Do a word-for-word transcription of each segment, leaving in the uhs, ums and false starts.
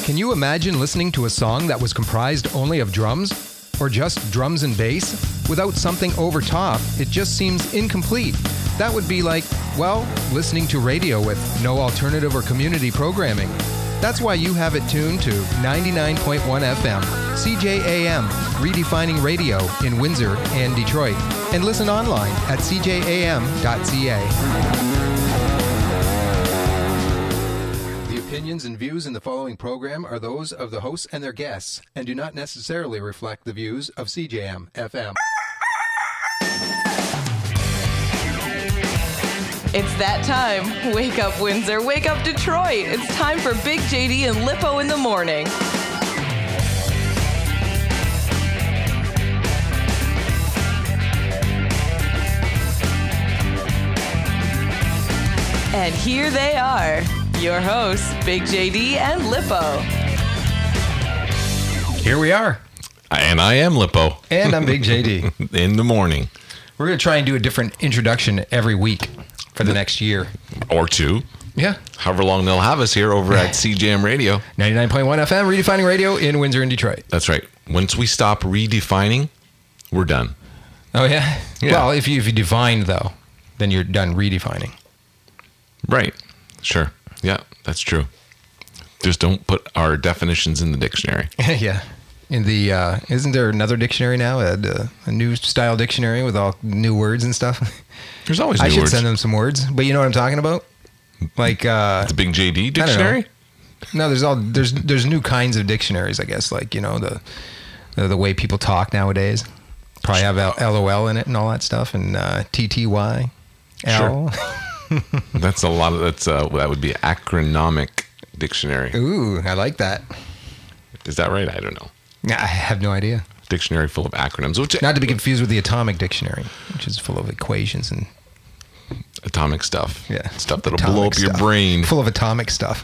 Can you imagine listening to a song that was comprised only of drums? Or just drums and bass? Without something over top, it just seems incomplete. That would be like, well, listening to radio with no alternative or community programming. That's why you have it tuned to ninety-nine point one F M, C J A M, redefining radio in Windsor and Detroit. And listen online at c j a m dot c a. The opinions and views in the following program are those of the hosts and their guests and do not necessarily reflect the views of C J M F M. It's that time. Wake up, Windsor. Wake up, Detroit. It's time for Big J D and Lippo in the morning. And here they are, your hosts, Big J D and Lippo. Here we are. And I am Lippo. And I'm Big J D. In the morning. We're going to try and do a different introduction every week for the next year. Or two. Yeah. However long they'll have us here over at C J M Radio. ninety-nine point one F M, redefining radio in Windsor and Detroit. That's right. Once we stop redefining, we're done. Oh, yeah? Yeah. Well, if you, if you define, though, then you're done redefining. Right. Sure. Yeah, that's true. Just don't put our definitions in the dictionary. Yeah. In the uh, isn't there another dictionary now, a, a new style dictionary with all new words and stuff? There's always new I should words. send them some words, but you know what I'm talking about? Like uh, The Big J D dictionary? No, there's all there's there's new kinds of dictionaries, I guess. Like you know the the, the way people talk nowadays. Probably have L- LOL in it and all that stuff, and uh, T T Y L. Sure. That's a lot of that's uh, that would be acronomic dictionary. Ooh, I like that. Is that right? I don't know. I have no idea. Dictionary full of acronyms, which Not to be confused with the atomic dictionary, which is full of equations and atomic stuff. yeah, Stuff that'll atomic blow up your stuff. brain. Full of atomic stuff.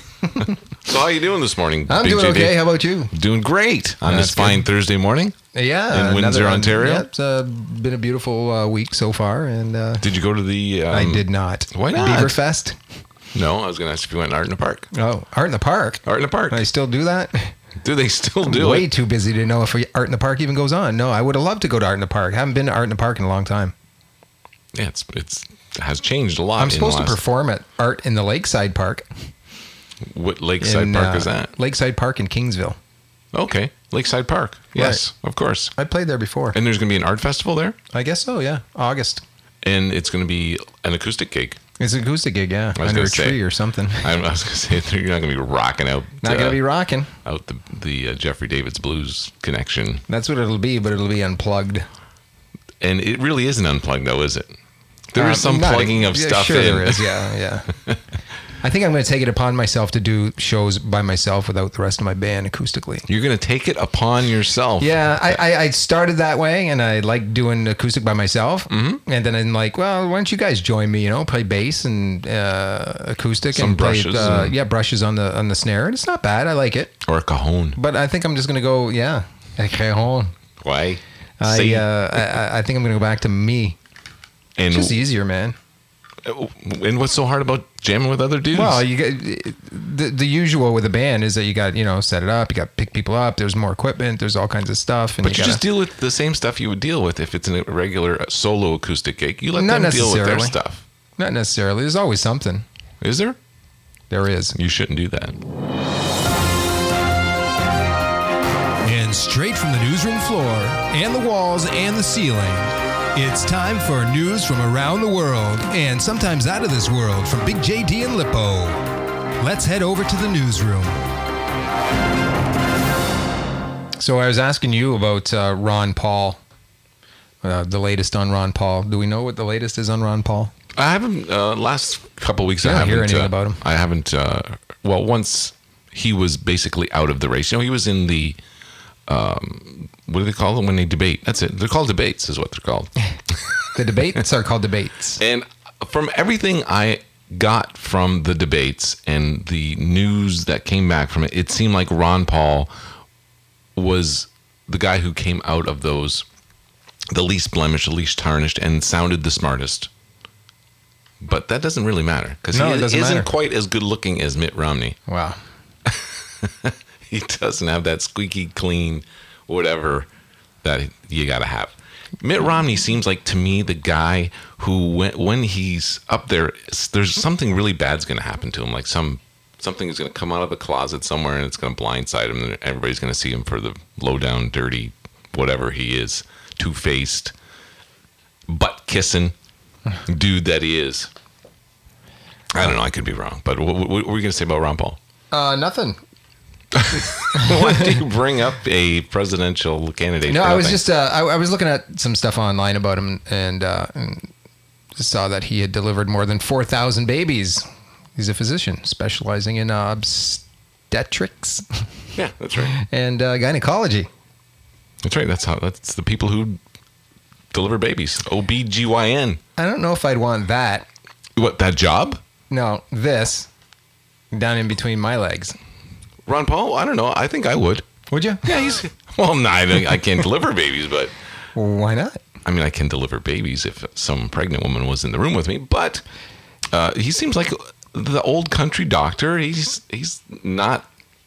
So how you doing this morning? I'm Big doing J D? okay. How about you? Doing great on That's this fine good. Thursday morning. Yeah, In Windsor, another- Ontario? Yeah, it's uh, been a beautiful uh, week so far, and uh, Did you go to the? Um, I did not. Why not? Beaverfest? No, I was going to ask if you went Art in the Park. Oh, Art in the Park. Art in the Park. Can I still do that? Do they still I'm do way it? too busy to know if Art in the Park even goes on. No, I would have loved to go to Art in the Park. I haven't been to Art in the Park in a long time. Yeah, it's it's it has changed a lot. I'm in supposed the to last- perform at Art in the Lakeside Park. What Lakeside in, Park uh, is that? Lakeside Park in Kingsville. Okay, Lakeside Park. Yes, of course. I played there before. And there's going to be an art festival there, I guess so, yeah. August. and it's going to be an acoustic gig. It's an acoustic gig, yeah. I was Under a gonna say. tree or something. I, I was going to say you're not going to be rocking out. Not uh, going to be rocking. out the the uh, Jeffrey David's Blues connection. That's what it'll be, but it'll be unplugged. And it really isn't unplugged, though, is it? There is Um, some not- plugging of yeah, stuff sure in. there is, yeah, yeah. I think I'm going to take it upon myself to do shows by myself without the rest of my band acoustically. You're going to take it upon yourself. Yeah, I, I, I started that way, and I like doing acoustic by myself. Mm-hmm. And then I'm like, well, why don't you guys join me? You know, play bass and uh, acoustic, Some and play, brushes uh, and- yeah, brushes on the on the snare. And it's not bad. I like it. Or a cajon. But I think I'm just going to go, yeah, a cajon. Why? I, See? uh, I I think I'm going to go back to me. and, It's just easier, man. and what's so hard about jamming with other dudes? Well, you get the the usual with a band is that you got you know set it up, you got to pick people up. There's more equipment. There's all kinds of stuff. And but you, gotta, just deal with the same stuff you would deal with if it's a regular solo acoustic gig. You let Not them deal with their necessarily. stuff. Not necessarily. There's always something. Is there? There is. You shouldn't do that. And straight from the newsroom floor and the walls and the ceiling, it's time for news from around the world and sometimes out of this world from Big J D and Lippo. Let's head over to the newsroom. So I was asking you about uh, Ron Paul, uh, the latest on Ron Paul. Do we know what the latest is on Ron Paul? I haven't. Uh, last couple of weeks, You I don't haven't hear anything uh, about him. I haven't. Uh, well, once he was basically out of the race. You know, he was in the. Um, what do they call them when they debate? That's it. They're called debates, is what they're called. The debates are called debates. And from everything I got from the debates and the news that came back from it, it seemed like Ron Paul was the guy who came out of those the least blemished, the least tarnished, and sounded the smartest. But that doesn't really matter because No, it he doesn't isn't matter. quite as good looking as Mitt Romney. Wow. he doesn't have that squeaky clean, whatever that you got to have. Mitt Romney seems like, to me, the guy who, when, when he's up there, there's something really bad's going to happen to him. Like some something is going to come out of the closet somewhere, and it's going to blindside him, and everybody's going to see him for the low-down, dirty, whatever he is, two-faced, butt-kissing dude that he is. I don't know. I could be wrong. But what, what were you going to say about Ron Paul? Uh, nothing. Why do you bring up a presidential candidate? No, for I was nothing? just uh, I, I was looking at some stuff online about him, and, uh, and saw that he had delivered more than four thousand babies. He's a physician specializing in uh, obstetrics. Yeah, that's right. And uh, gynecology. That's right. That's how. That's the people who deliver babies. O B G Y N. I don't know if I'd want that. What, that job? No, this down in between my legs. Ron Paul? I don't know. I think I would. Would you? Yeah, he's. Well, no, I, I can't deliver babies, but Why not? I mean, I can deliver babies if some pregnant woman was in the room with me. But uh, he seems like the old country doctor. He's he's not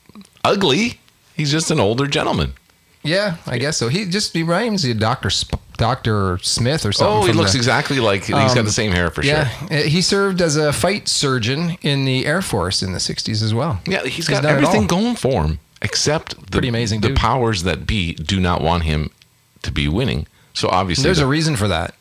ugly. He's just an older gentleman. Yeah, I guess so. He just he reminds you of Doctor Sp- Doctor Smith or something. Oh, he from looks the- exactly like he's got Um, the same hair for Yeah, sure. uh, he served as a fight surgeon in the Air Force in the sixties as well. Yeah, he's got done it everything all. going for him except the, Pretty amazing the dude. powers that be do not want him to be winning. So obviously, There's the, a reason for that.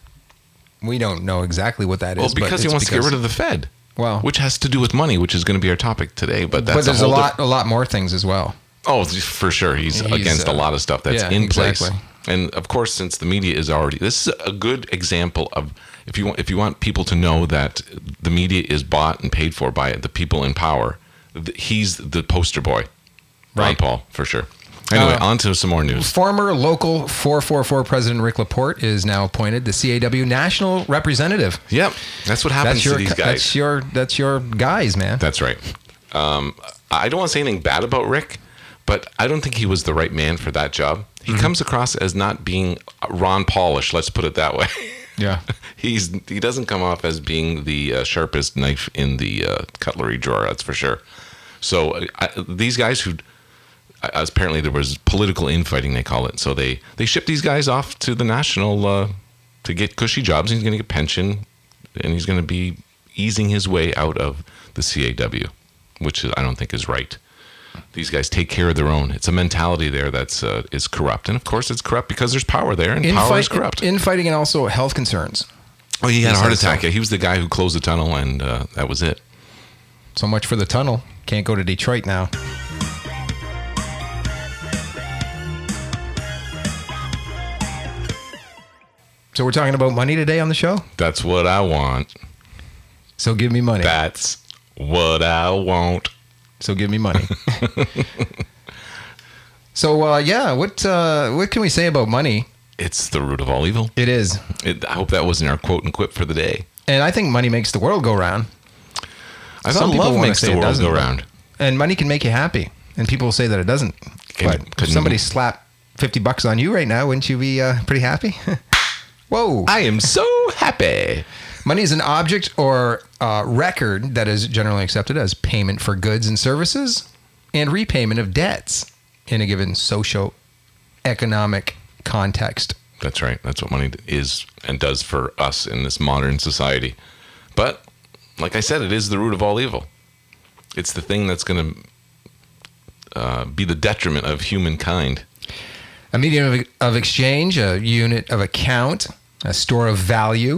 We don't know exactly what that is. well, because he wants to get rid of the Fed. Well, which has to do with money, which is going to be our topic today. But that's but there's a, a, whole lot, a lot more things as well. Diff- oh, for sure, he's, He's, against uh, a lot of stuff that's yeah, in place. exactly. And of course, since the media is already, this is a good example of if you want if you want people to know that the media is bought and paid for by the people in power. th- He's the poster boy, Ron Right. Paul, for sure. Anyway, Uh, on to some more news. Former local four four four President Rick Laporte is now appointed the C A W National Representative. Yep, that's what happens That's your, to these guys. that's your, that's your guys, man. That's right. Um, I don't want to say anything bad about Rick, but I don't think he was the right man for that job. He Mm-hmm. comes across as not being Ron Paulish. Let's put it that way. Yeah. He's he doesn't come off as being the uh, sharpest knife in the uh, cutlery drawer. That's for sure. So I, these guys who uh, apparently there was political infighting, they call it. So they they shipped these guys off to the national uh, to get cushy jobs. He's going to get pension, and he's going to be easing his way out of the C A W, which I don't think is right. These guys take care of their own. It's a mentality there that's uh, is corrupt, and of course it's corrupt because there's power there, and power is Infight, corrupt. infighting and also health concerns. Oh, he had a He heart says so. attack. Yeah, he was the guy who closed the tunnel, and uh, that was it. So much for the tunnel. Can't go to Detroit now. So we're talking about money today on the show? That's what I want. So give me money. That's what I want. So give me money. So uh, yeah, what uh, what can we say about money? It's the root of all evil. It is. It, I hope that wasn't our quote and quip for the day. And I think money makes the world go round. I Some thought people love wanna makes say the it world doesn't, go but- round. And money can make you happy. And people say that it doesn't. Can- but if couldn't- somebody slapped fifty bucks on you right now, wouldn't you be uh, pretty happy? Whoa. I am so happy. Money is an object or uh, record that is generally accepted as payment for goods and services and repayment of debts in a given socio-economic context. That's right. That's what money is and does for us in this modern society. But like I said, it is the root of all evil. It's the thing that's going to uh, be the detriment of humankind. A medium of, of exchange, a unit of account, a store of value,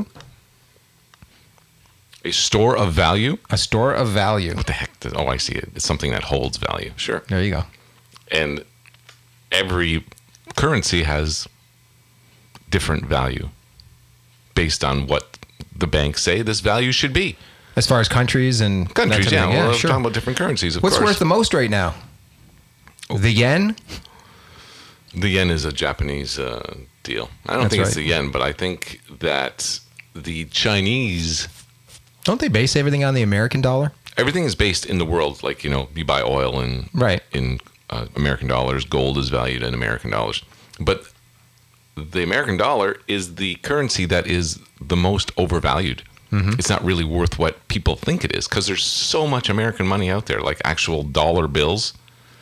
A store of value. a store of value. What the heck? Does, oh, I see it. It's something that holds value. Sure. There you go. And every currency has different value based on what the banks say this value should be. As far as countries and Countries, that yeah. type of thing. We're sure. talking about different currencies, of What's course. worth the most right now? The yen? The yen is a Japanese uh, deal. I don't That's think it's right. the yen, but I think that the Chinese, Don't they base everything on the American dollar? everything is based in the world. Like, you know, you buy oil in, Right. in uh, American dollars. Gold is valued in American dollars. But the American dollar is the currency that is the most overvalued. Mm-hmm. It's not really worth what people think it is because there's so much American money out there, like actual dollar bills.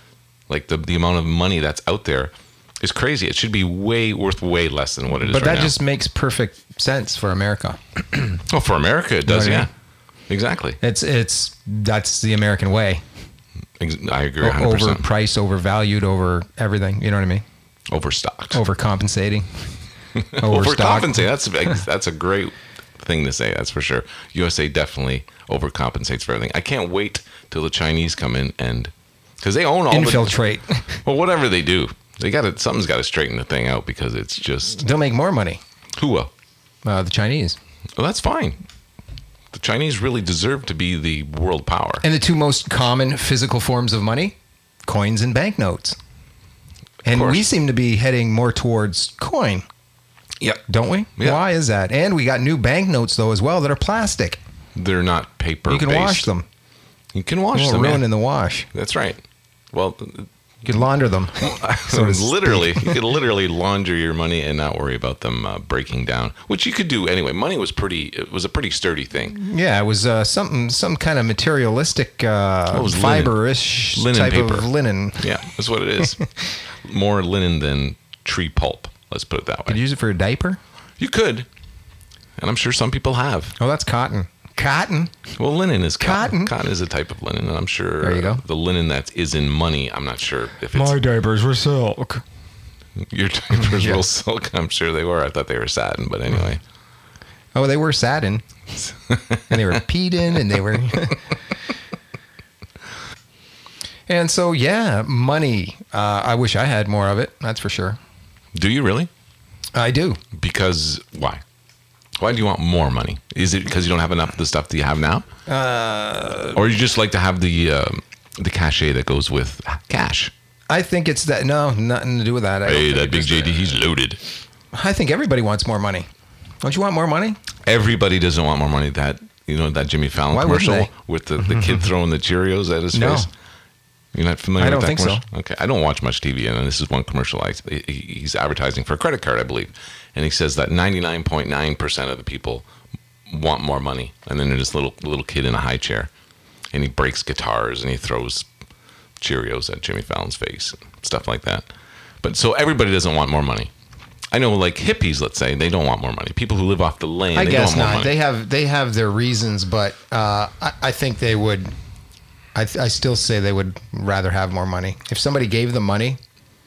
Like the the amount of money that's out there is crazy. It should be way worth way less than what it is. But right that now. just makes perfect sense for America. Oh, for America, it does. You know what I Yeah, mean? exactly. It's it's that's the American way. Ex- I agree. one hundred percent. Overpriced, overvalued, over everything. You know what I mean? Overstocked. Overcompensating. Overcompensate. That's a, that's a great thing to say. That's for sure. U S A definitely overcompensates for everything. I can't wait till the Chinese come in and because they own all Infiltrate. the well, whatever they do, they got to something's got to straighten the thing out because it's just They'll make more money. who will. Uh, the Chinese. Well, that's fine. The Chinese really deserve to be the world power. And the two most common physical forms of money, coins and banknotes. And course. we seem to be heading more towards coin, Yep. don't we? Yeah. Why is that? And we got new banknotes, though, as well, that are plastic. They're not paper. You can based. wash them. You can wash They won't them. ruin yeah. in the wash. That's right. Well, You can launder them. so to literally, you could literally launder your money and not worry about them uh, breaking down, which you could do anyway. Money was pretty. It was a pretty sturdy thing. Yeah, it was uh, something, some kind of materialistic, uh, Oh, it was linen. fiber-ish Linen type paper. of linen. Yeah, that's what it is. More linen than tree pulp. Let's put it that Could way. you use it for a diaper? You could, and I'm sure some people have. Oh, that's cotton. Cotton. Well, linen is cotton. Cotton. Cotton is a type of linen, and I'm sure There you uh, go. the linen that is in money. I'm not sure if it's diapers were silk. your diapers Yeah. were silk. I'm sure they were. I thought they were satin, but anyway. Oh, they were satin. And they were peed in, and they were... And so, yeah, money. Uh, I wish I had more of it. That's for sure. Do you really? I do. Because why? Why do you want more money? Is it because you don't have enough of the stuff that you have now, uh, or you just like to have the um, the cachet that goes with cash? I think it's that. No, nothing to do with that. I don't Hey, think that it big just- J D, he's loaded. I think everybody wants more money. Don't you want more money? Everybody doesn't want more money. That you know that Jimmy Fallon Why wouldn't commercial they? with the, the kid throwing the Cheerios at his No. face. You're not familiar I with don't that think so. commercial? Okay, I don't watch much T V, and this is one commercial. I, he- he's advertising for a credit card, I believe, and he says that ninety-nine point nine percent of the people want more money, and then there's this little little kid in a high chair, and he breaks guitars and he throws Cheerios at Jimmy Fallon's face, and stuff like that. But so everybody doesn't want more money. I know, like hippies, let's say, they don't want more money. People who live off the land, I they guess don't want more not. money. They have they have their reasons, but uh, I, I think they would. I, th- I still say they would rather have more money. If somebody gave them money,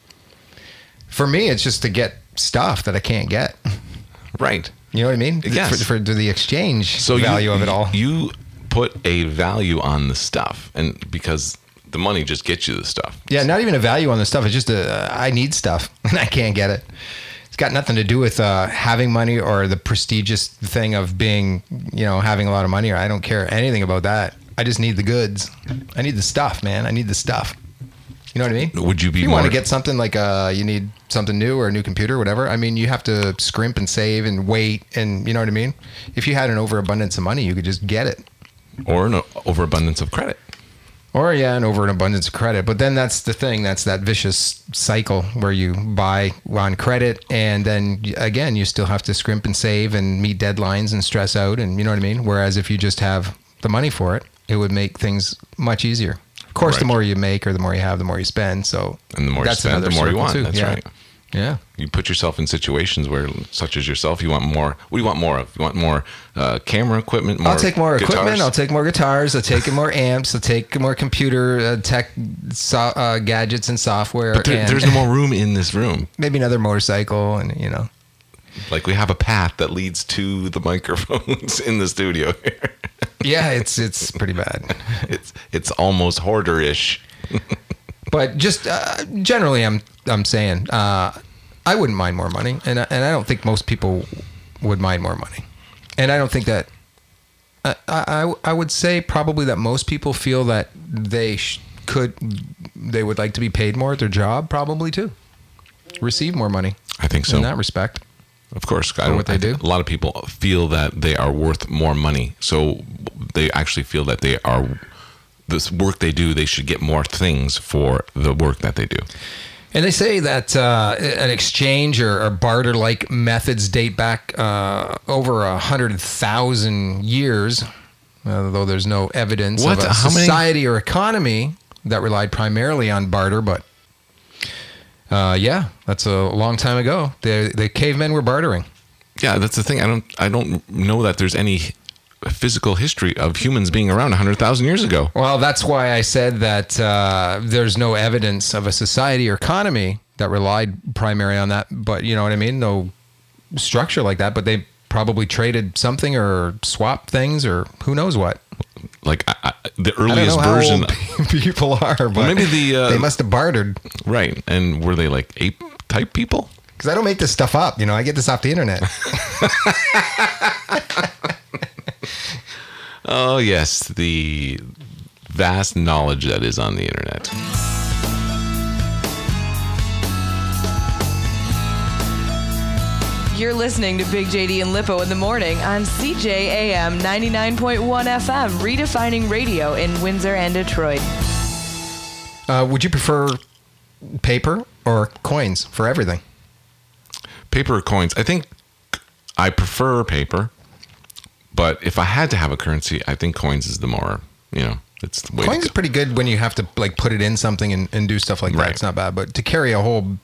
for me, it's just to get stuff that I can't get. Right. You know what I mean? Yes. For, for the exchange So value you, of it all. You put a value on the stuff, and because the money just gets you the stuff. Yeah, not even a value on the stuff. It's just a, uh, I need stuff and I can't get it. It's got nothing to do with uh, having money or the prestigious thing of being, you know, having a lot of money. Or I don't care anything about that. I just need the goods. I need the stuff, man. I need the stuff. You know what I mean? Would you be If you more? want to get something like uh, you need something new or a new computer, or whatever. I mean, you have to scrimp and save and wait, and you know what I mean. If you had an overabundance of money, you could just get it. or an overabundance of credit? Or yeah, an over an abundance of credit. But then that's the thing. That's that vicious cycle where you buy on credit, and then again you still have to scrimp and save and meet deadlines and stress out, and you know what I mean. Whereas if you just have the money for it, it would make things much easier. Of course, the Right. more you make or the more you have, the more you spend. So And the more you that's spend, the another more you circle want. too. That's Yeah. right. Yeah. You put yourself in situations where, such as yourself, you want more. What do you want more of? You want more uh, camera equipment? More I'll take more guitars? equipment. I'll take more guitars. I'll take more amps. I'll take more computer uh, tech so, uh, gadgets and software. But there, and there's no more room in this room. maybe another motorcycle, and you know. Like we have a path that leads to the microphones in the studio here. Yeah, it's it's pretty bad. It's it's almost hoarder-ish. But just uh, generally, I'm I'm saying uh, I wouldn't mind more money, and I, and I don't think most people would mind more money, and I don't think that I I, I would say probably that most people feel that they sh- could they would like to be paid more at their job, probably too, receive more money. I think so. In that respect. Of course, I For don't, what they I think do? A lot of people feel that they are worth more money, so they actually feel that they are. This work they do, they should get more things for the work that they do. And they say that uh, an exchange or, or barter-like methods date back uh, over a hundred thousand years, although there's no evidence What? of a How many- society or economy that relied primarily on barter. But Uh, yeah, that's a long time ago. The the cavemen were bartering. Yeah, that's the thing. I don't I don't know that there's any physical history of humans being around one hundred thousand years ago. Well, that's why I said that uh, there's no evidence of a society or economy that relied primarily on that. But you know what I mean? No structure like that. But they probably traded something or swapped things or who knows what. Like I, I, the I don't earliest know how version. old people are, but Well, maybe the uh, they must have bartered. Right. And were they like ape type people? Because I don't make this stuff up. You know, I get this off the internet. Oh, yes. The vast knowledge that is on the internet. You're listening to Big J D and Lippo in the morning on C J A M ninety-nine point one F M, redefining radio in Windsor and Detroit. Uh, would you prefer paper or coins for everything? Paper or coins? I think I prefer paper, but if I had to have a currency, I think coins is the more, you know, it's the way Coins to is go. pretty good when you have to like put it in something and, and do stuff like that. Right. It's not bad, but to carry a whole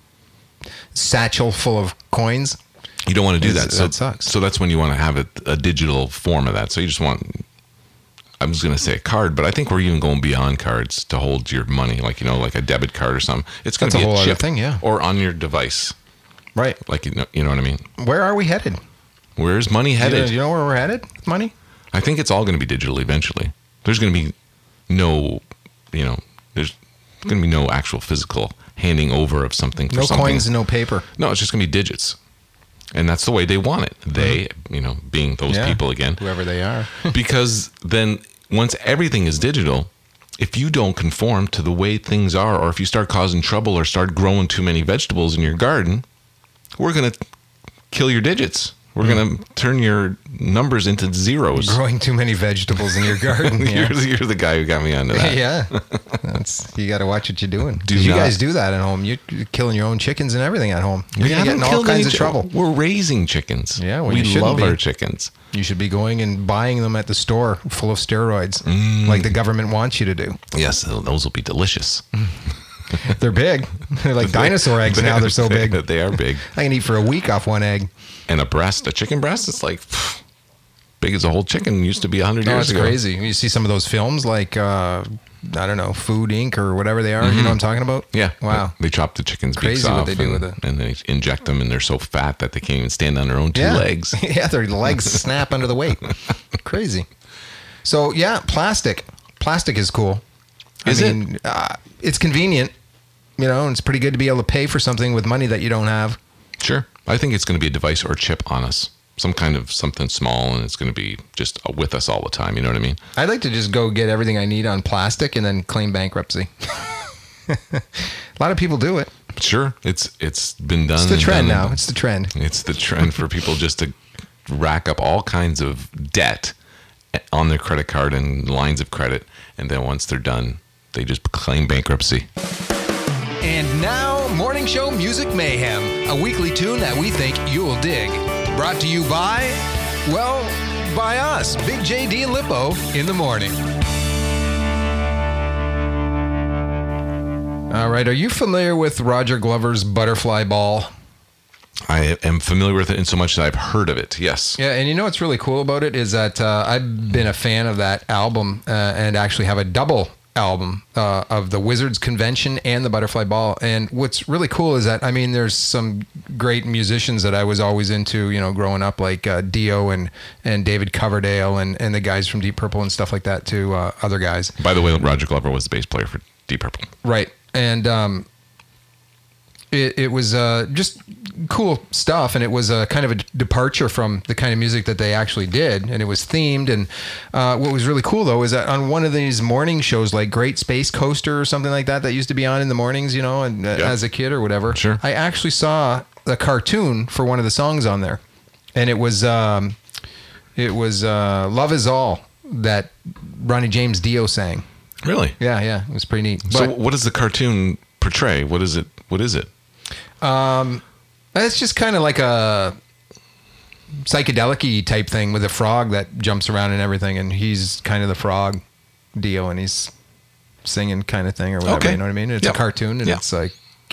satchel full of coins, You don't want to do It's- that. So, that sucks. So that's when you want to have a, a digital form of that. So you just want, I'm just going to say a card, but I think we're even going beyond cards to hold your money, like, you know, like a debit card or something. It's going to That's be a a, whole other chip thing, yeah. or on your device. right? Like, you know, you know what I mean? Where are we headed? Where's money You know, headed? you know where we're headed with money? I think it's all going to be digital eventually. There's going to be no, you know, there's going to be no actual physical handing over of something for No something. coins, no paper. No, it's just going to be digits. And that's the way they want it. They, you know, being those Yeah. people again. Whoever they are. Because then once everything is digital, if you don't conform to the way things are, or if you start causing trouble or start growing too many vegetables in your garden, we're going to kill your digits. We're going to turn your numbers into zeros. Growing too many vegetables in your garden. you're, Yeah. the- you're the guy who got me onto that. yeah. That's, you got to watch what you're doing. Do you not- guys do that at home. You're killing your own chickens and everything at home. You're going to get in all killed kinds any of chi- trouble. We're raising chickens. Yeah, well, we you shouldn't love be. our chickens. You should be going and buying them at the store full of steroids, like the government wants you to do. Yes, those will be delicious. They're big. They're like dinosaur eggs now. They're so big. They are big. I can eat for a week off one egg. And a breast, a chicken breast, it's like pff, big as a whole chicken used to be one hundred Oh, years it's ago. crazy. You see some of those films like, uh, I don't know, Food Incorporated or whatever they are. You know what I'm talking about? Yeah. Wow. They chop the chicken's beaks Crazy what off they do and, with it. and they inject them, and they're so fat that they can't even stand on their own two yeah. legs. yeah, their legs snap under the weight. Crazy. So, yeah, plastic. Plastic is cool. Is I it? mean, uh, it's convenient, you know, and it's pretty good to be able to pay for something with money that you don't have. Sure. I think it's going to be a device or a chip on us. Some kind of something small, and it's going to be just with us all the time. You know what I mean? I'd like to just go get everything I need on plastic and then claim bankruptcy. A lot of people do it. Sure. It's It's been done. It's the and trend done. now. It's the trend. It's the trend for people just to rack up all kinds of debt on their credit card and lines of credit. And then once they're done, they just claim bankruptcy. And now, Morning Show Music Mayhem, a weekly tune that we think you'll dig. Brought to you by, well, by us, Big J D and Lippo in the morning. All right. Are you familiar with Roger Glover's Butterfly Ball? I am familiar with it in so much that I've heard of it. Yes. Yeah, and you know what's really cool about it is that uh, I've been a fan of that album uh, and actually have a double album uh, of the Wizards Convention and the Butterfly Ball. And what's really cool is that, I mean, there's some great musicians that I was always into, you know, growing up, like uh, Dio and, and David Coverdale and, and the guys from Deep Purple and stuff like that too, uh, other guys. By the way, Roger Glover was the bass player for Deep Purple. Right. And um, it, it was uh, just cool stuff. And it was a kind of a departure from the kind of music that they actually did. And it was themed. And uh, what was really cool, though, is that on one of these morning shows, like Great Space Coaster or something like that, that used to be on in the mornings, you know, and uh, Yeah. as a kid or whatever, Sure. I actually saw the cartoon for one of the songs on there. And it was, um, it was uh, Love Is All that Ronnie James Dio sang. Really? Yeah, yeah. It was pretty neat. So But- what does the cartoon portray? What is it? What is it? It's just kind of like a psychedelic-y type thing with a frog that jumps around and everything, and he's kind of the frog, Dio, and he's singing kind of thing or whatever. Okay. You know what I mean? It's Yep. a cartoon, and Yeah. it's like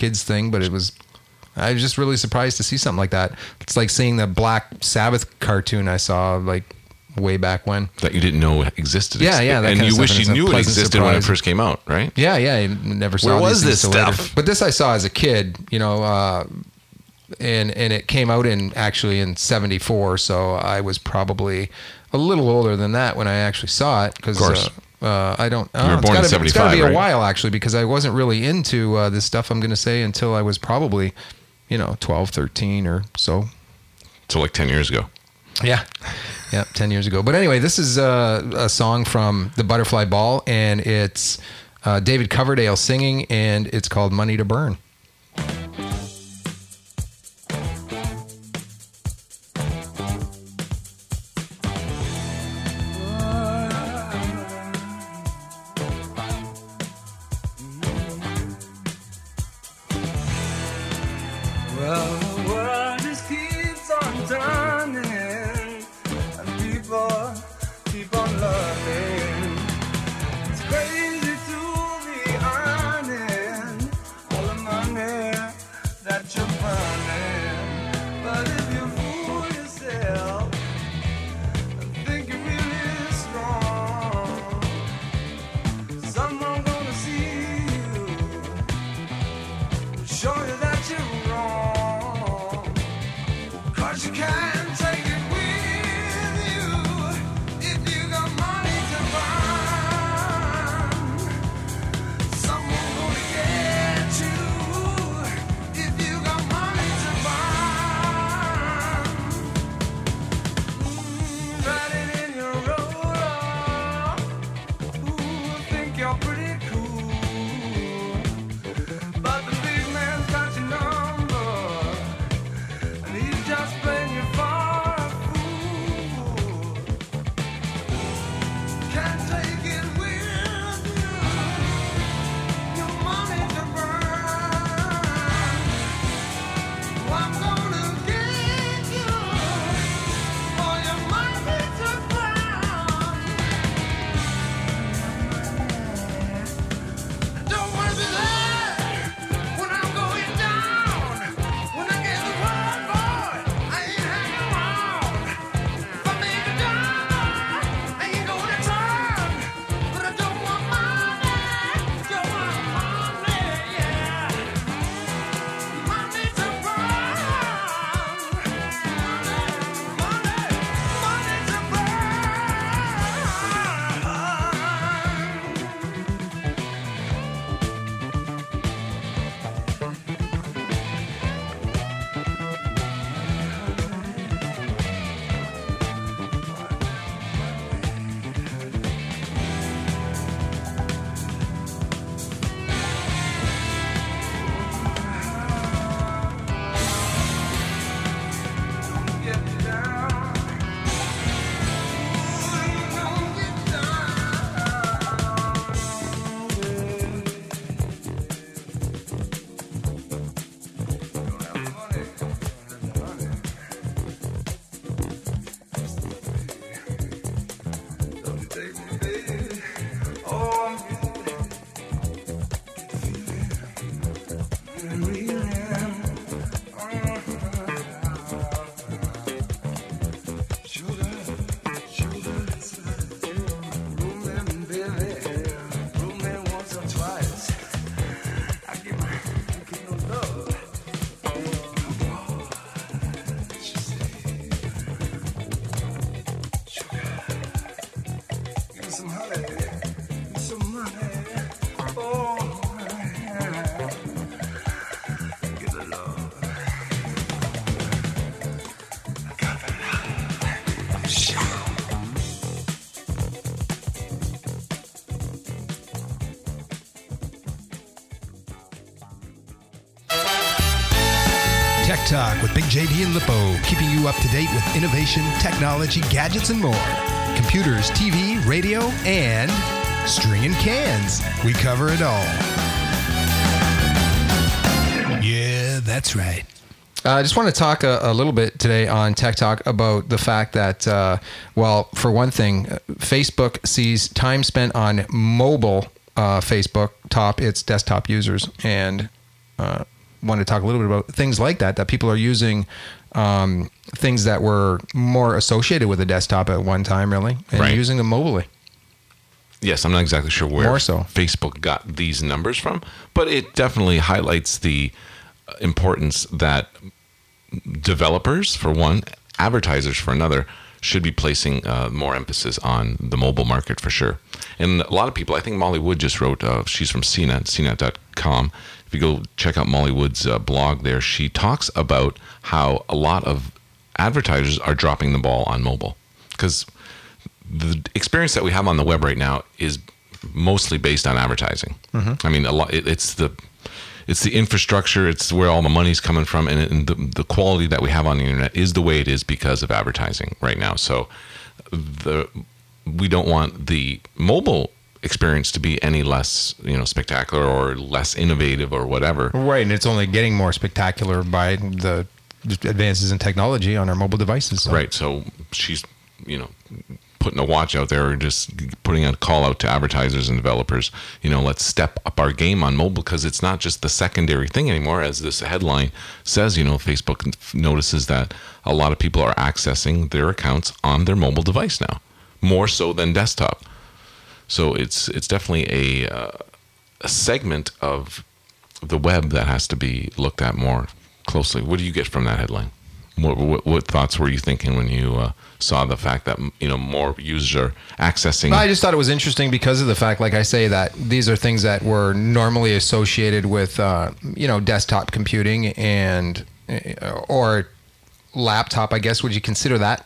kids thing, but it was. I was just really surprised to see something like that. It's like seeing the Black Sabbath cartoon I saw like way back when. That you didn't know existed. Yeah, yeah. That and kind you of wish stuff, you and it's a knew it pleasant existed when it surprise. first came out, right? Yeah, yeah. I never saw Where was these this things till later. stuff? But this I saw as a kid, you know, uh, and and it came out in actually in seventy-four, so I was probably a little older than that when I actually saw it. Cause, Of course. Uh, Uh, I don't. You were Uh, born in it's gotta, be- it's got to seventy-five, be a right? while actually, because I wasn't really into uh, this stuff. I'm going to say until I was probably, you know, twelve, thirteen or so. So like ten years ago. Yeah, yeah, ten years ago. But anyway, this is uh, a song from the Butterfly Ball, and it's uh, David Coverdale singing, and it's called "Money to Burn." Well, the world just keeps on turning, and people keep on loving. It's crazy to be earning all the money that you're burning. But if you fool yourself and think you're really strong, someone gonna see you, show you that you're wrong. Cause you can't take it with you if you got money to burn. Someone gonna get you if you got money to burn. Mm, riding in your roller, ooh, think you're pretty cool. But the big man's got your number, and he's just playing you for a fool. Can't take it with you, your money to burn. I'm gonna get you for your money to burn. Don't wanna be there when I'm going down. When I get the wrong boy, I ain't hanging around. If I make a dollar, I ain't gonna turn. But I don't want money, don't want money, yeah. Money to burn, money, money, money to burn. Get down, don't get some honey, some money. Oh, yeah. Give the love. I got the love. Show. Tech Talk with Big J D and Lippo, keeping you up to date with innovation, technology, gadgets, and more. Computers, T V, radio, and stringing cans. We cover it all. Yeah, that's right. Uh, I just want to talk a, a little bit today on Tech Talk about the fact that, uh, well, for one thing, uh, Facebook sees time spent on mobile uh, Facebook top its desktop users, and uh, wanted to talk a little bit about things like that, that people are using um, things that were more associated with a desktop at one time, really, and Right. using them mobily. Yes, I'm not exactly sure where More so. Facebook got these numbers from, but it definitely highlights the importance that developers, for one, advertisers, for another, should be placing uh, more emphasis on the mobile market for sure. And a lot of people, I think Molly Wood just wrote, uh, she's from C net, C net dot com. If you go check out Molly Wood's uh, blog there, she talks about how a lot of advertisers are dropping the ball on mobile. Because the experience that we have on the web right now is mostly based on advertising. I mean, a lot. It, it's the it's the infrastructure. It's where all the money's coming from, and, and the the quality that we have on the internet is the way it is because of advertising right now. So, the we don't want the mobile experience to be any less, you know, spectacular or less innovative or whatever. Right, and it's only getting more spectacular by the advances in technology on our mobile devices. So. Right. So she's, you know, putting a watch out there, or just putting a call out to advertisers and developers, you know, let's step up our game on mobile, because it's not just the secondary thing anymore. As this headline says, you know, Facebook notices that a lot of people are accessing their accounts on their mobile device now, more so than desktop. So it's it's definitely a uh, a segment of the web that has to be looked at more closely. What do you get from that headline? What, what, what thoughts were you thinking when you uh, saw the fact that, you know, more users are accessing? I just thought it was interesting because of the fact, like I say, that these are things that were normally associated with, uh, you know, desktop computing and uh, or laptop. I guess, would you consider that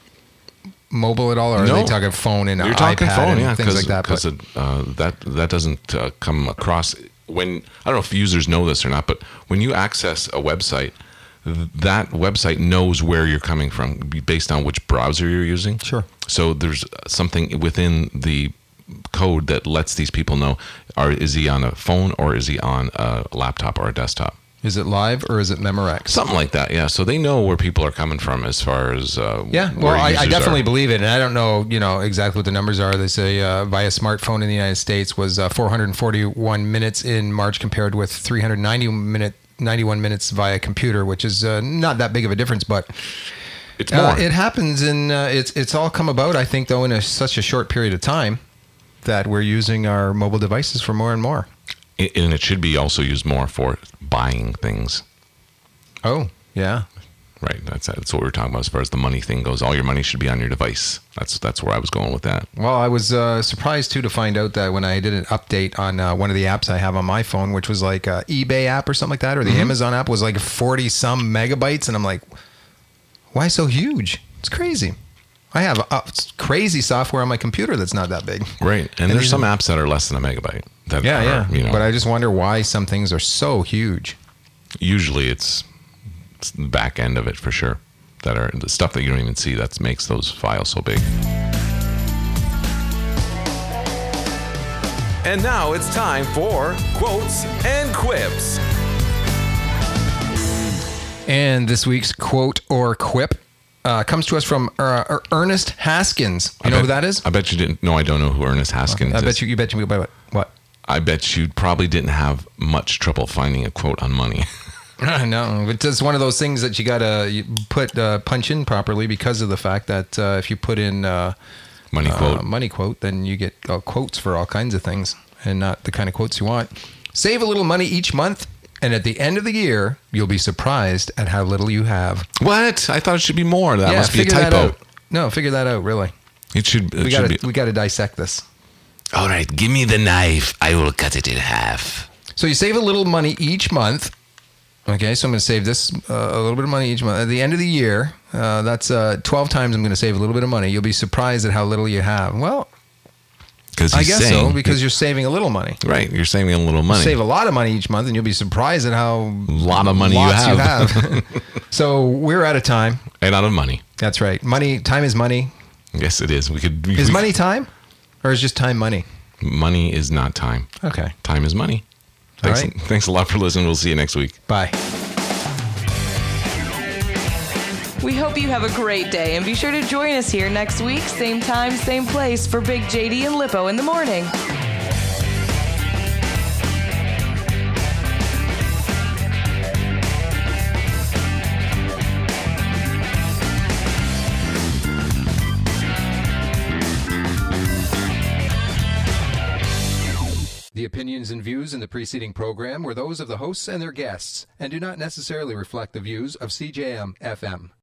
mobile at all, or No. are they talking phone and You're iPad talking phone, and yeah, things like that? Because But- uh, that that doesn't uh, come across when, I don't know if users know this or not, but when you access a website, th- that website knows where you're coming from based on which browser you're using. Sure. So there's something within the code that lets these people know, are is he on a phone or is he on a laptop or a desktop? Is it live or is it Memorex? Something like that, yeah. So they know where people are coming from as far as uh, Yeah, where well, I, I users definitely are. believe it, and I don't know, you know, exactly what the numbers are. They say uh, via smartphone in the United States was uh, four hundred forty-one minutes in March, compared with three hundred ninety minute, ninety-one minutes via computer, which is uh, not that big of a difference, but It's more. uh, it happens, and uh, it's it's all come about, I think, though, in a, such a short period of time that we're using our mobile devices for more and more. It- and it should be also used more for buying things. Oh, yeah. Right, that's that's what we were talking about as far as the money thing goes. All your money should be on your device. That's that's where I was going with that. Well, I was uh, surprised too to find out that when I did an update on uh, one of the apps I have on my phone, which was like a eBay app or something like that, or the Amazon app, was like forty some megabytes, and I'm like, why so huge? It's crazy. I have uh, crazy software on my computer that's not that big. Right, and, And there's these some are- apps that are less than a megabyte. That Yeah, are, yeah. You know, But I just wonder why some things are so huge. usually it's, it's the back end of it for sure. That are the stuff that you don't even see that makes those files so big. And now it's time for Quotes and Quips. And this week's quote or quip uh, comes to us from uh, Ernest Haskins. You I know bet- who that is? I bet you didn't. No, I don't know who Ernest Haskins I is. bet you. You bet you. What? What? I bet you probably didn't have much trouble finding a quote on money. No, it's just one of those things that you gotta you put uh, punch in properly, because of the fact that uh, if you put in uh, Money uh, quote. money quote, then you get uh, quotes for all kinds of things, and not the kind of quotes you want. Save a little money each month, and at the end of the year, you'll be surprised at how little you have. What? I thought it should be more. That yeah, must be a figure that typo. out. No, figure that out. Really, It should. It we should gotta be. we gotta dissect this. All right, give me the knife. I will cut it in half. So you save a little money each month. Okay, so I'm going to save this uh, a little bit of money each month. At the end of the year, uh, that's uh, twelve times I'm going to save a little bit of money. You'll be surprised at how little you have. Well, Because I guess so, because you're saving a little money. right, you're saving a little money. Save a lot of money each month, and you'll be surprised at how lot of money you lots have. have. So we're out of time. and out of money. That's right. Money, time is money. Yes, it is. We could. We, Is we- money time, or is just time money? Money is not time. Okay. Time is money. Thanks. right. Thanks a lot for listening. We'll see you next week. Bye. We hope you have a great day, and be sure to join us here next week, same time, same place, for Big J D and Lippo in the morning. The opinions and views in the preceding program were those of the hosts and their guests and do not necessarily reflect the views of C J M F M.